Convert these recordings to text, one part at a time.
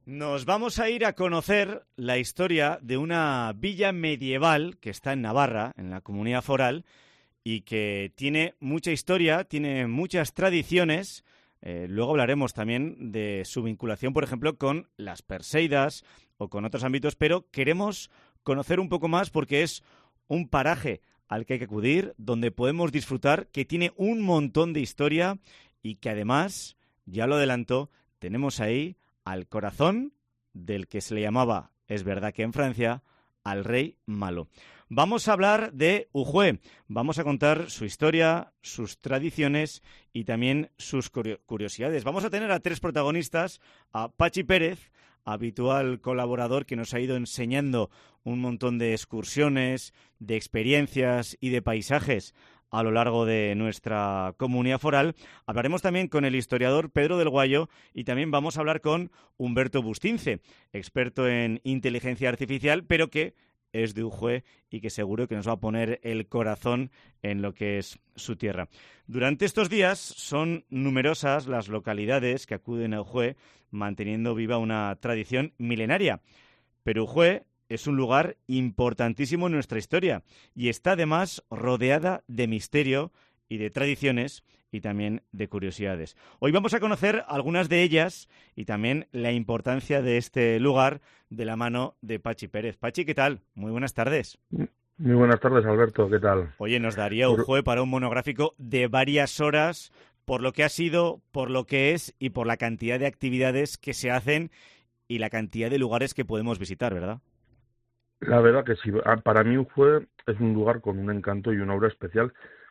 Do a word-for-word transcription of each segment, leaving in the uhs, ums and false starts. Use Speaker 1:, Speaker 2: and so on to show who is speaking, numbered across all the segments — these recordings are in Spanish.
Speaker 1: Nos vamos a ir a conocer la historia de una villa medieval que está en Navarra, en la Comunidad Foral, y que tiene mucha historia, tiene muchas tradiciones. Eh, luego hablaremos también de su vinculación, por ejemplo, con las Perseidas o con otros ámbitos, pero queremos conocer un poco más porque es un paraje al que hay que acudir, donde podemos disfrutar, que tiene un montón de historia y que además, ya lo adelantó, tenemos ahí al corazón del que se le llamaba, es verdad que en Francia, al rey malo. Vamos a hablar de Ujue, vamos a contar su historia, sus tradiciones y también sus curiosidades. Vamos a tener a tres protagonistas, a Pachi Pérez, habitual colaborador que nos ha ido enseñando un montón de excursiones, de experiencias y de paisajes a lo largo de nuestra Comunidad Foral. Hablaremos también con el historiador Pedro del Guayo y también vamos a hablar con Humberto Bustince, experto en inteligencia artificial, pero que es de Ujue y que seguro que nos va a poner el corazón en lo que es su tierra. Durante estos días son numerosas las localidades que acuden a Ujue, manteniendo viva una tradición milenaria. Pero Ujue es un lugar importantísimo en nuestra historia y está además rodeada de misterio y de tradiciones y también de curiosidades. Hoy vamos a conocer algunas de ellas y también la importancia de este lugar de la mano de Pachi Pérez. Pachi, ¿qué tal? Muy buenas tardes.
Speaker 2: Muy buenas tardes, Alberto. ¿Qué tal?
Speaker 1: Oye, nos daría Ujue para un monográfico de varias horas por lo que ha sido, por lo que es y por la cantidad de actividades que se hacen y la cantidad de lugares que podemos visitar, ¿verdad?
Speaker 2: La verdad que sí. Para mí Ujue es un lugar con un encanto y una aura especial.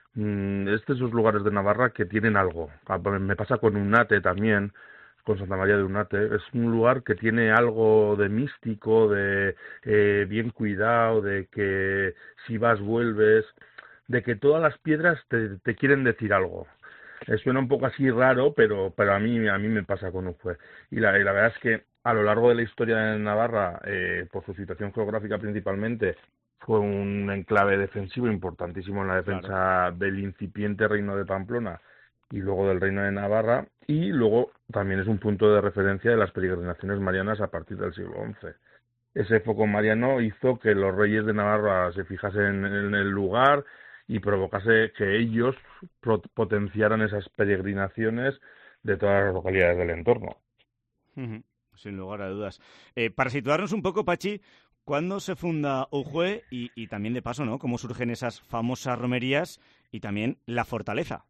Speaker 2: Es de esos lugares de Navarra que tienen algo. Me pasa con Unate también, con Santa María de Unate. Es un lugar que tiene algo de místico, de eh, bien cuidado, de que si vas vuelves, de que todas las piedras te, te quieren decir algo. Eh, suena un poco así raro, pero, pero a mí a mí me pasa con Ujue. Y la, y la verdad es que a lo largo de la historia de Navarra, eh, por su situación geográfica principalmente, fue un enclave defensivo importantísimo en la defensa claro. del incipiente reino de Pamplona y luego del reino de Navarra, y luego también es un punto de referencia de las peregrinaciones marianas a partir del siglo once. Ese foco mariano hizo que los reyes de Navarra se fijasen en el lugar y provocase que ellos potenciaran esas peregrinaciones de todas las localidades del entorno.
Speaker 1: Uh-huh. Sin lugar a dudas. Eh, para situarnos un poco, Pachi, ¿cuándo se funda Ujue? Y, y también, de paso, ¿no? ¿Cómo surgen esas famosas romerías y también la fortaleza?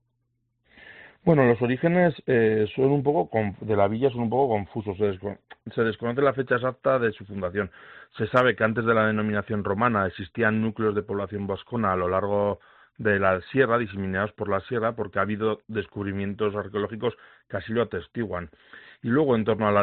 Speaker 2: Bueno, los orígenes eh, son un poco de la villa son un poco confusos. Se, descono se desconoce la fecha exacta de su fundación. Se sabe que antes de la denominación romana existían núcleos de población vascona a lo largo de la sierra, diseminados por la sierra, porque ha habido descubrimientos arqueológicos que así lo atestiguan. Y luego, en torno a la,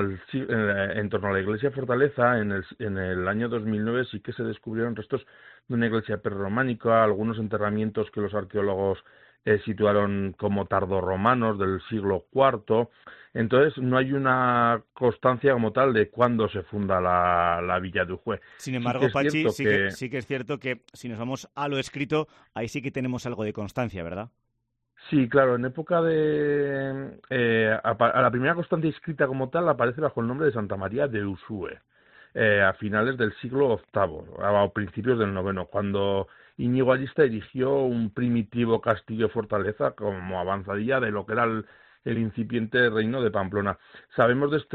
Speaker 2: en torno a la iglesia fortaleza, en el, en el año dos mil nueve sí que se descubrieron restos de una iglesia prerrománica, algunos enterramientos que los arqueólogos eh, situaron como tardorromanos del siglo cuarto. Entonces, no hay una constancia como tal de cuándo se funda la, la villa de Ujue.
Speaker 1: Sin embargo, sí Pachi, sí que... que, sí que es cierto que si nos vamos a lo escrito, ahí sí que tenemos algo de constancia, ¿verdad?
Speaker 2: Sí, claro, en época de... Eh, a, a la primera constancia escrita como tal aparece bajo el nombre de Santa María de Usue, eh, a finales del siglo octavo, a, a principios del noveno, cuando Íñigo Arista erigió un primitivo castillo-fortaleza como avanzadilla de lo que era el, el incipiente reino de Pamplona. Sabemos de, este,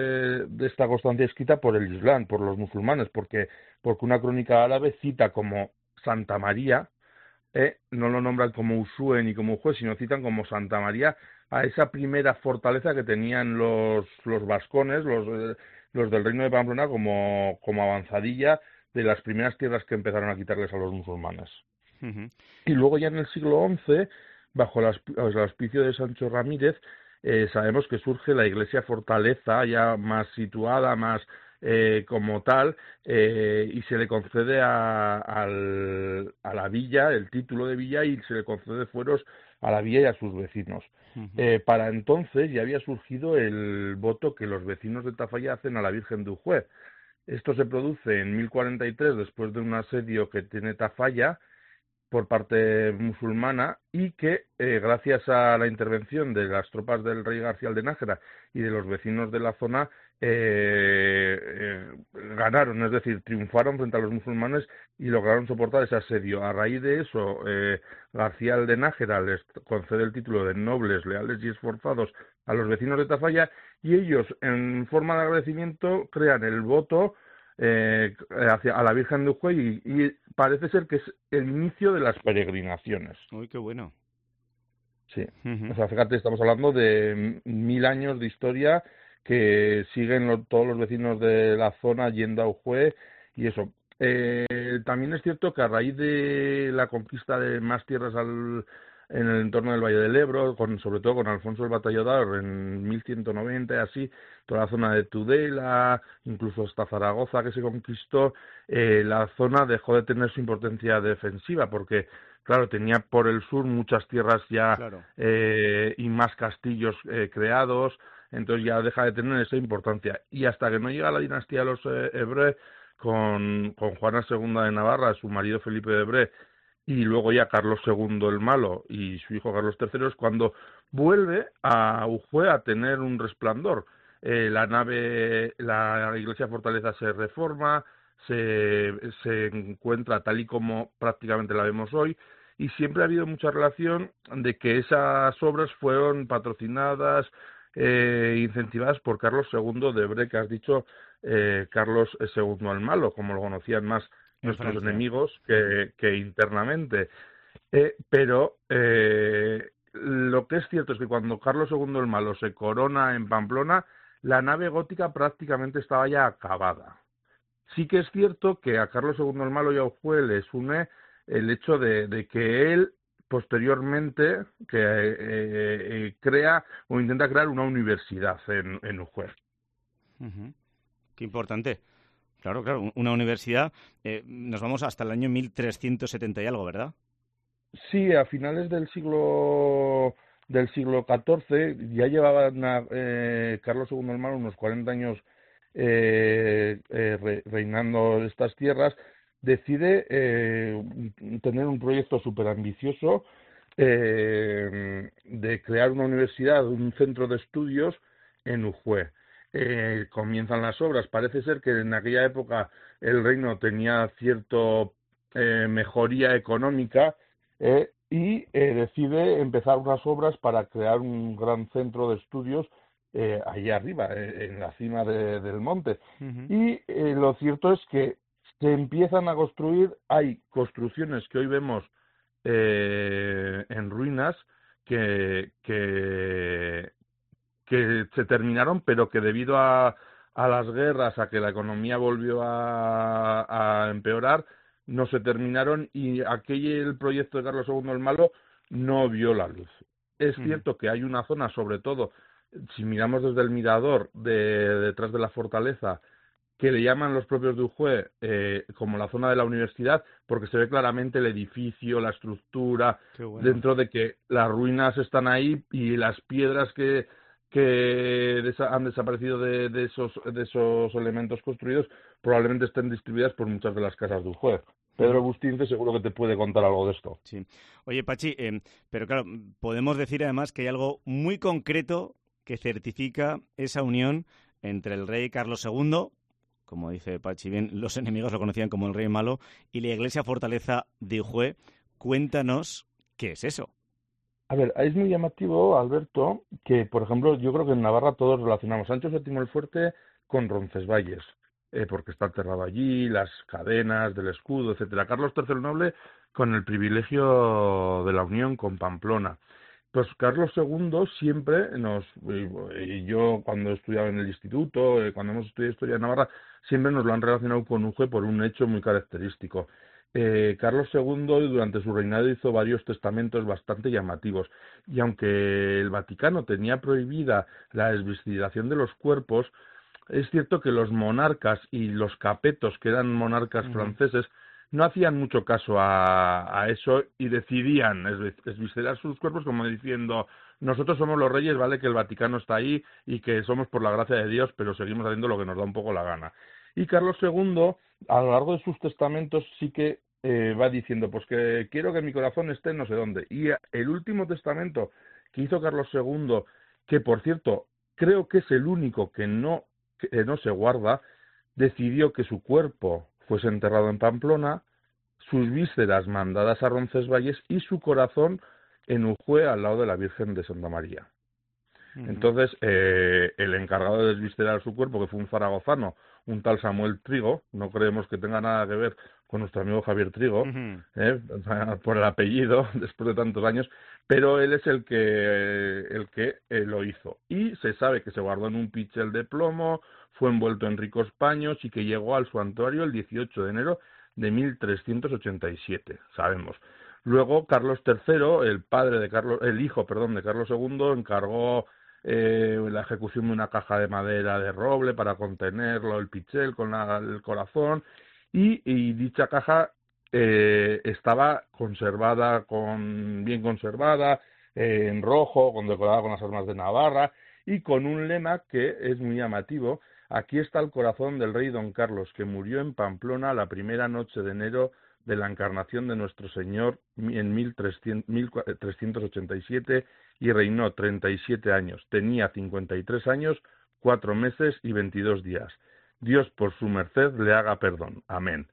Speaker 2: de esta constancia escrita por el Islam, por los musulmanes, porque, porque una crónica árabe cita como Santa María, Eh, no lo nombran como Usue ni como Ujue, sino citan como Santa María a esa primera fortaleza que tenían los, los vascones, los, eh, los del reino de Pamplona, como, como avanzadilla de las primeras tierras que empezaron a quitarles a los musulmanes. Uh-huh. Y luego ya en el siglo once, bajo el, el auspicio de Sancho Ramírez, eh, sabemos que surge la iglesia fortaleza, ya más situada, más... Eh, como tal, eh, y se le concede a, al, a la villa el título de villa y se le concede fueros a la villa y a sus vecinos. Uh-huh. Eh, para entonces ya había surgido el voto que los vecinos de Tafalla hacen a la Virgen de Ujue. Esto se produce en mil cuarenta y tres después de un asedio que tiene Tafalla por parte musulmana y que eh, gracias a la intervención de las tropas del rey García de Nájera y de los vecinos de la zona eh, eh, ganaron, es decir, triunfaron frente a los musulmanes y lograron soportar ese asedio. A raíz de eso, eh, García el de Nájera les concede el título de nobles, leales y esforzados a los vecinos de Tafalla, y ellos, en forma de agradecimiento, crean el voto eh, hacia a la Virgen de Ujue, y, y parece ser que es el inicio de las peregrinaciones.
Speaker 1: Uy, qué bueno.
Speaker 2: Sí,
Speaker 1: Uh-huh.
Speaker 2: o sea, fíjate, estamos hablando de mil años de historia que siguen lo, todos los vecinos de la zona yendo a Ujue y eso. Eh, también es cierto que a raíz de la conquista de más tierras al, en el entorno del Valle del Ebro, con, sobre todo con Alfonso el Batallador en mil ciento noventa y así, toda la zona de Tudela, incluso hasta Zaragoza que se conquistó, eh, la zona dejó de tener su importancia defensiva porque claro, tenía por el sur muchas tierras ya
Speaker 1: Claro.
Speaker 2: eh, y más castillos eh, creados, entonces ya deja de tener esa importancia. Y hasta que no llega la dinastía de los eh, Ebre con, con Juana segunda de Navarra, su marido Felipe de Ebre, y luego ya Carlos segundo el Malo y su hijo Carlos tercero, es cuando vuelve a Ujue a tener un resplandor. Eh, la nave, la iglesia fortaleza se reforma, se, se encuentra tal y como prácticamente la vemos hoy, y siempre ha habido mucha relación de que esas obras fueron patrocinadas e eh, incentivadas por Carlos segundo de Ebre, que has dicho, eh, Carlos segundo el Malo, como lo conocían más
Speaker 1: En
Speaker 2: nuestros
Speaker 1: Francia.
Speaker 2: enemigos que, que internamente. Eh, pero eh, lo que es cierto es que cuando Carlos segundo el Malo se corona en Pamplona, la nave gótica prácticamente estaba ya acabada. Sí que es cierto que a Carlos segundo el Malo y a Ujue les une el hecho de, de que él posteriormente que eh, eh, crea o intenta crear una universidad en, en Ujue.
Speaker 1: Uh-huh. Qué importante. Claro, claro, una universidad. Eh, nos vamos hasta el año mil trescientos setenta y algo, ¿verdad?
Speaker 2: Sí, a finales del siglo del siglo catorce ya llevaban a, eh, Carlos segundo el Malo unos cuarenta años eh, eh, re, reinando estas tierras, decide eh, tener un proyecto súper ambicioso eh, de crear una universidad, un centro de estudios en Ujue. Eh, comienzan las obras. Parece ser que en aquella época el reino tenía cierta eh, mejoría económica, eh, y eh, decide empezar unas obras para crear un gran centro de estudios eh, allá arriba, eh, en la cima de, del monte.
Speaker 1: Uh-huh.
Speaker 2: Y eh, lo cierto es que se empiezan a construir, hay construcciones que hoy vemos eh, en ruinas que, que, que se terminaron, pero que debido a, a las guerras, a que la economía volvió a, a empeorar, no se terminaron y aquel proyecto de Carlos segundo el Malo no vio la luz. Es
Speaker 1: Uh-huh.
Speaker 2: cierto que hay una zona, sobre todo, si miramos desde el mirador de, detrás de la fortaleza, que le llaman los propios de Ujue eh, como la zona de la universidad, porque se ve claramente el edificio, la estructura,
Speaker 1: bueno.
Speaker 2: dentro de que las ruinas están ahí y las piedras que que desa han desaparecido de, de, esos, de esos elementos construidos probablemente estén distribuidas por muchas de las casas de Ujue. Pedro Bustince seguro que te puede contar algo de esto.
Speaker 1: Sí. Oye, Pachi, eh, pero claro, podemos decir además que hay algo muy concreto que certifica esa unión entre el rey Carlos segundo, como dice Pachi bien, los enemigos lo conocían como el rey malo, y la iglesia fortaleza de Ujue. Cuéntanos qué es eso.
Speaker 2: A ver, es muy llamativo, Alberto, que, por ejemplo, yo creo que en Navarra todos relacionamos Sancho séptimo el Fuerte con Roncesvalles, eh, porque está enterrado allí, las cadenas del escudo, etcétera. Carlos tercero el Noble con el privilegio de la unión con Pamplona. Pues Carlos segundo siempre nos, y yo cuando estudiaba en el instituto, eh, cuando hemos estudiado historia de Navarra, siempre nos lo han relacionado con Ujue por un hecho muy característico. Eh, Carlos segundo durante su reinado hizo varios testamentos bastante llamativos, y aunque el Vaticano tenía prohibida la desvinculación de los cuerpos, es cierto que los monarcas y los capetos, que eran monarcas uh-huh. franceses, no hacían mucho caso a, a eso y decidían esviscerar sus cuerpos como diciendo: nosotros somos los reyes, vale que el Vaticano está ahí y que somos por la gracia de Dios, pero seguimos haciendo lo que nos da un poco la gana. Y Carlos segundo, a lo largo de sus testamentos, sí que eh, va diciendo, pues que quiero que mi corazón esté en no sé dónde. Y el último testamento que hizo Carlos segundo, que por cierto, creo que es el único que no eh, no se guarda, decidió que su cuerpo fuese enterrado en Pamplona, sus vísceras mandadas a Roncesvalles y su corazón en Ujue, al lado de la Virgen de Santa María. Uh-huh. Entonces, eh, el encargado de desviscerar su cuerpo, que fue un zaragozano, un tal Samuel Trigo, no creemos que tenga nada que ver con nuestro amigo Javier Trigo, uh-huh. eh, por el apellido, después de tantos años, pero él es el que, el que eh, lo hizo. Y se sabe que se guardó en un pichel de plomo, fue envuelto en ricos paños y que llegó al santuario el dieciocho de enero de mil trescientos ochenta y siete, sabemos. Luego Carlos tercero, el padre de Carlos, el hijo, perdón, de Carlos segundo, encargó eh, la ejecución de una caja de madera de roble para contenerlo, el pichel con la, el corazón, y, y dicha caja eh, estaba conservada, con bien conservada, eh, en rojo, condecorada con las armas de Navarra y con un lema que es muy llamativo. Aquí está el corazón del rey don Carlos, que murió en Pamplona la primera noche de enero de la encarnación de nuestro Señor en mil trescientos ochenta y siete y reinó treinta y siete años. Tenía cincuenta y tres años, cuatro meses y veintidós días. Dios por su merced le haga perdón. Amén.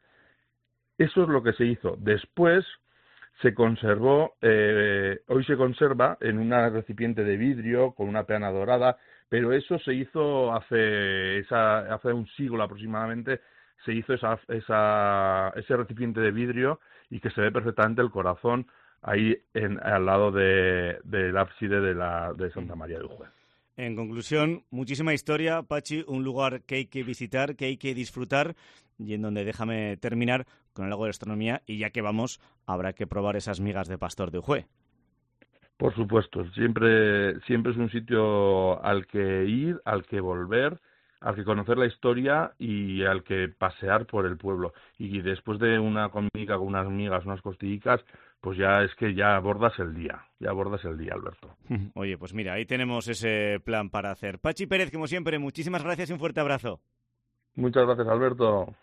Speaker 2: Eso es lo que se hizo. Después se conservó, eh, hoy se conserva en un recipiente de vidrio con una peana dorada, pero eso se hizo hace, esa, hace un siglo aproximadamente, se hizo esa, esa, ese recipiente de vidrio y que se ve perfectamente el corazón ahí en, al lado de, del ábside de, la, de Santa María de Ujue.
Speaker 1: En conclusión, muchísima historia, Pachi, un lugar que hay que visitar, que hay que disfrutar y en donde déjame terminar con algo de gastronomía y ya que vamos, habrá que probar esas migas de pastor de Ujue.
Speaker 2: Por supuesto, siempre, siempre es un sitio al que ir, al que volver, al que conocer la historia y al que pasear por el pueblo. Y después de una comida con unas migas, unas costillicas, pues ya es que ya abordas el día, ya abordas el día, Alberto.
Speaker 1: Oye, pues mira, ahí tenemos ese plan para hacer. Pachi Pérez, como siempre, muchísimas gracias y un fuerte abrazo.
Speaker 2: Muchas gracias, Alberto.